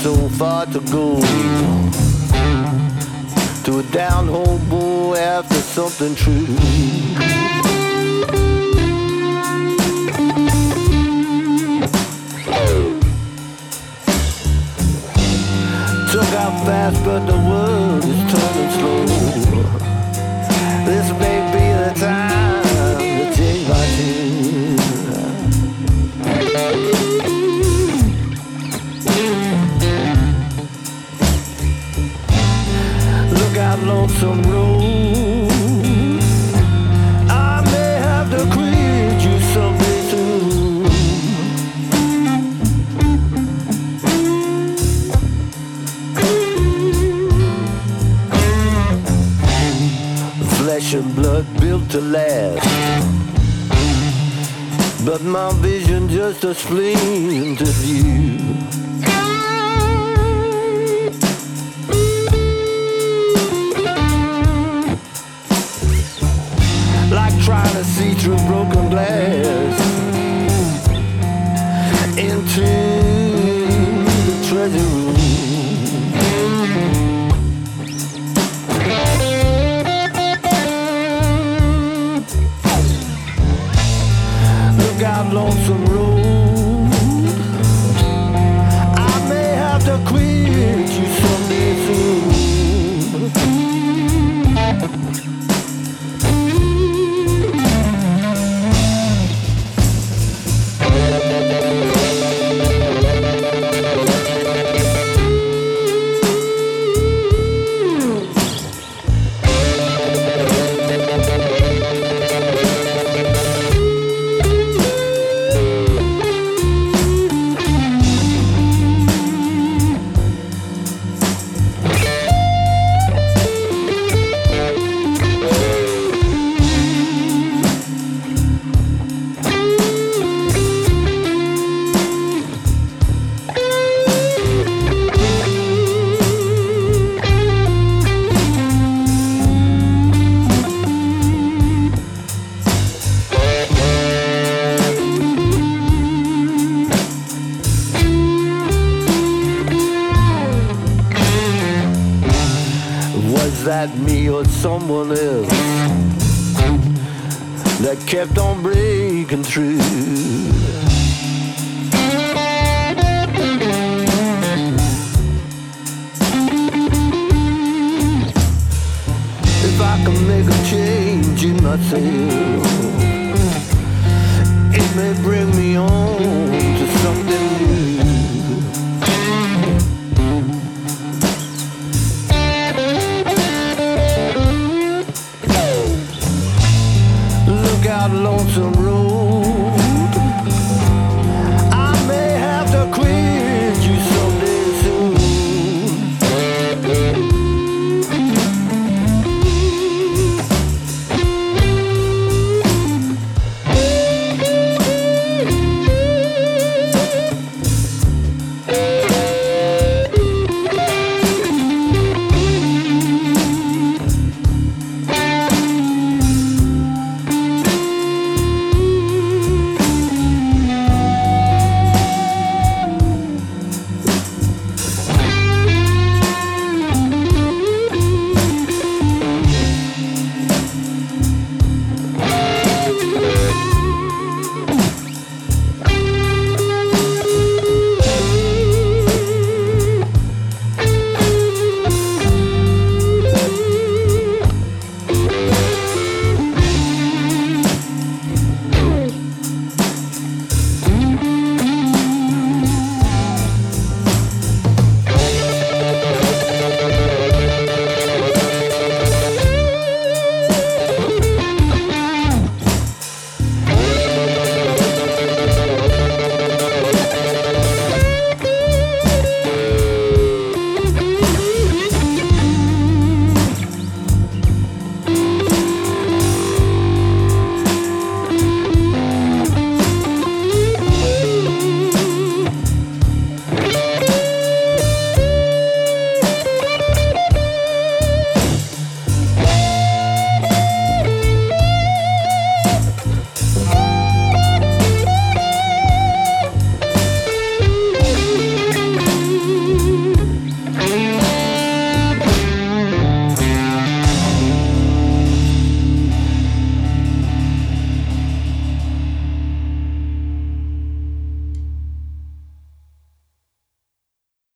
so far to go. To a down home boy after something true. Took out fast, but the world is turning slow. This may be the time to take my tune. Look out, lonesome road. I may have to quit you someday soon. Flesh and blood built to last, but my vision just a spleen to view. Like trying to see through broken glass into the treasure room. Look out, lonesome road. I may have to quit you someday soon. Was that me or someone else that kept on breaking through? If I can make a change in myself, it may bring me on to something new. Look out, lonesome road.